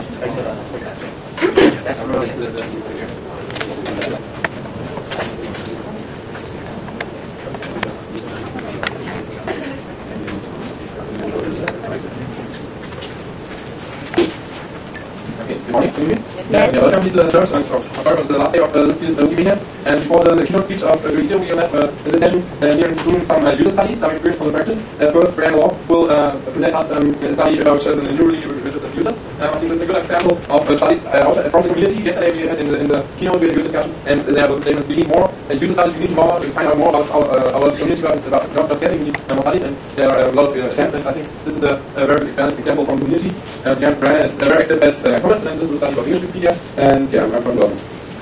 That's really welcome to the church. Sorry, it was the last day of this year's webinar. And for the keynote speech of Guido, we will have in this session here soon some user studies, some experience from the practice. First, Brian Law will present us a study about the newly registered users. I think this is a good example of studies from the community. Yesterday we had in the keynote we had a good discussion, and there was statements we need more user studies, we need more to find out more about our community, but it's about not just getting, we need more studies, and there are a lot of attempts, and I think this is a very good example from the community. Brian is very active at Commons, and this is a study about Wikipedia, and yeah, I'm very welcome.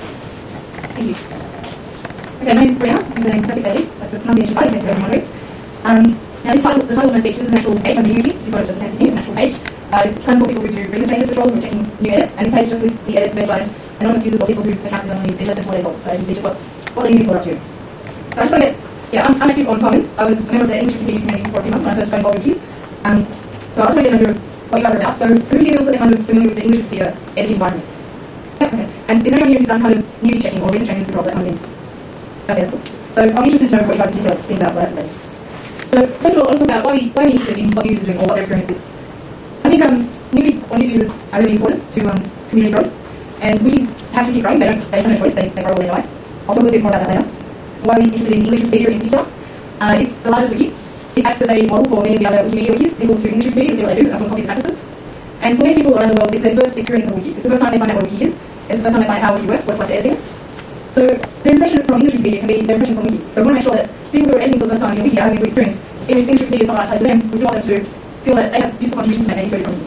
Thank you. Okay, my name is Brianna. I'm presenting Perfect Days. That's the pronunciation body case I'm wondering. Now, the title of my speech, this is an actual page on Unity. If you've got it just a fancy thing, it's an actual page. It's kind of for people who do recent changes control, who are checking new edits, and this page just lists the edits made by anonymous users or people whose account is only less than 4 days old. So you can see just what the new people are up to. So I just want to get, I'm active on Commons. I was a member of the English Wikipedia community for a few months when I first got involved with keys. So I was trying to get an idea of what you guys are about. So who feels that they're kind of familiar with the English Wikipedia editing environment? Okay. And is there anyone here who's done kind of newbie checking or recent changes control that kind of thing? Okay, that's cool. So I'm interested to know what you guys in particular think about what I have to say. So first of all, I want to talk about why we're interested in what users are doing or what their experience is. I think newbies or new users are really important to community growth, and wikis have to keep growing. They don't have no choice. They grow when they die. I'll talk a little bit more about that later. Why we're interested in English Wikipedia in particular. It's the largest wiki. It acts as a model for many of the other Wikimedia wikis. People to English Wikipedia see what they do and often copy the practices. And for many people around the world, it's their first experience of a wiki. It's the first time they find out what a wiki is. It's the first time they find out how a wiki works, what it's like to edit it. So their impression from English Wikipedia can be their impression from wikis. So we want to make sure that people who are editing for the first time in a wiki are having a good experience. Even if English Wikipedia is not the right place for them, we still want them to feel that they have useful contributions to make any from wikis.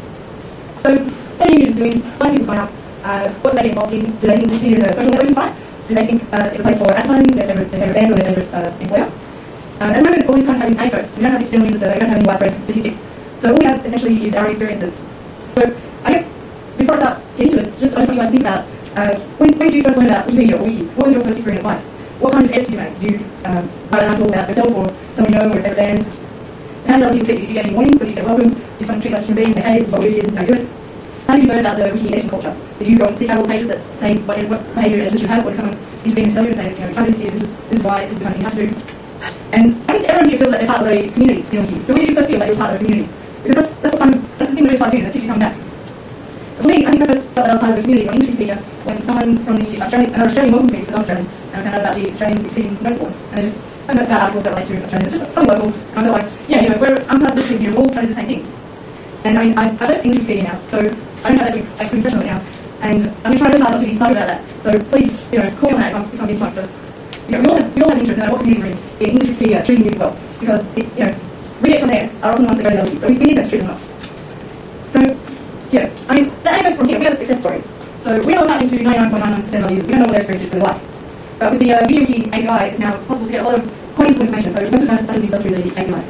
So what are new users doing? Why do people sign up? What do they get involved in? Do they think Wikipedia is a social networking site? Do they think it's a place for advertising, their favourite band or their favourite employer? At the moment, all we kind of have is anecdotes. We don't have this general user survey, we don't have any widespread statistics. So all we have essentially is our experiences. So I guess before I start getting into it, I just want you guys to think about when did you first learn about Wikipedia or wikis? What was your first experience like? What kind of edits did you make? Did you write an article about yourself or someone you know or a favourite band? How did other people treat you? Did you get any warnings? So did you get welcome? Did someone treat you like a human being? Say, hey, this is what we did, this is how you do it? How did you learn about the wiki editing culture? Did you go and seek out all the pages that say what behaviour editors you have, or did someone intervene and tell you and say, you know, you can't do this here, this is why, this is the kind of thing you have to do? And I think everyone here feels that they're part of a community in wiki. So when did you first feel that you were part of a community? Because that's the thing that really excites you, that keeps you coming back. For me, I think I first felt that I was part of a community on English Wikipedia when someone from another Australian welcomed me, because I'm Australian, and I found out about the Australian Wikipedians notes board. And I noticed about articles that relate to Australia. It's just something local, and I felt like, yeah, you know, I'm part of this thing here, we're all trying to do the same thing. And I mean, I've left English Wikipedia now, so I don't have that big impression of it now. And I'm trying really hard not to be slow about that. So please, you know, call me on that if I'm being smart, because you know, we all have interest in what community we're in English Wikipedia treating you well. Because it's, you know, readers from there are often the ones that go to the other wikis, so we need to treat them well. So, yeah, I mean, the anecdotes from here, we have the success stories. So we know what's happening to 99.99% of our users, we don't know what their experience is really like. But with the VideoWiki API, it's now possible to get a lot of quite useful information, so most of the time it's starting to be done through the API.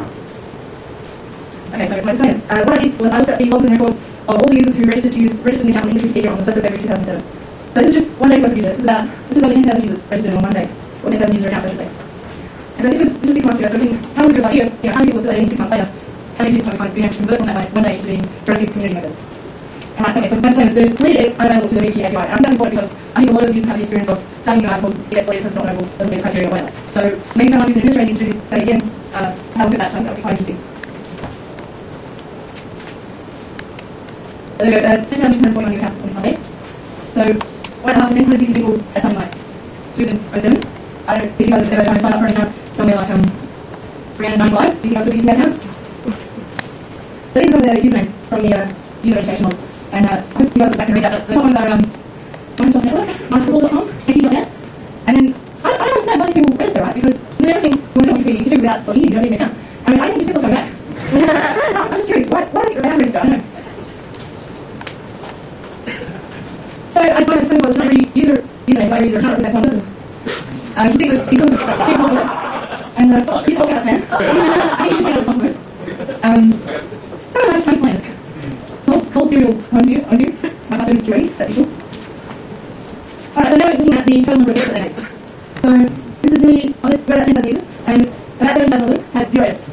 Okay, so my science. What I did was I looked at the logs and records of all the users who registered an account on English Wikipedia on the 1st of February 2007. So this is just one day's worth of users. This was only 10,000 users registered on one day, or 10,000 user accounts, I should say. And so this was 6 months ago, so we can have a good idea, you know, how many people are still editing 6 months later, how many people have kind of been able to convert from that one day into being productive community members. Okay, so my disclaimer is the lead is unavailable to the Wiki API. I think that's important because I think a lot of users have the experience of starting an article, it gets deleted because it's not available, doesn't meet the criteria or whatever. So maybe someone who's an administrator needs to do this, so again, have a look at that, so I think that would be quite interesting. So there we go, 10,241 new accounts on Sunday. So 1.5% kind of decent people at something like Susan07. I don't think you guys have ever tried to sign up for an account somewhere like 395. Do you think I would use that account? So these are some of the usernames from the user registration log. And I hope you guys will back and read that. But the top ones are Microsoft Network, Microsoft.com, Techie.net. And then I don't understand why these people register, right? Because everything when you're on Wikipedia, you can do without logging in, you don't need an account. I mean, I think these people come back. I'm just curious, why do they have to register? I don't know. So I want to explain well, it's not every username, not every user account represents one person. You can see that it's because of Steve Ballmer. And he's a podcast man. I think you should take out a compliment. Some of my just trying to explain this. Cold cereal owns you. My husband is Joey, that's people. Alright, so now we're looking at the total number of edits that they make. So this is really, we're at 10,000 users, and about 7,000 of them had 0 edits.